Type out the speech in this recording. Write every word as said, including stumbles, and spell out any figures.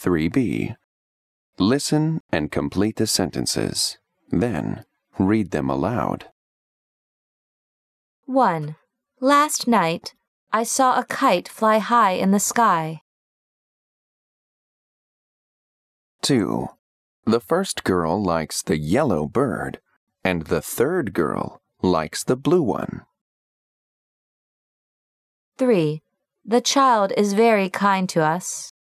three B. Listen and complete the sentences. Then, read them aloud. one. Last night, I saw a kite fly high in the sky. two. The first girl likes the yellow bird, and the third girl likes the blue one. three. The child is very kind to us.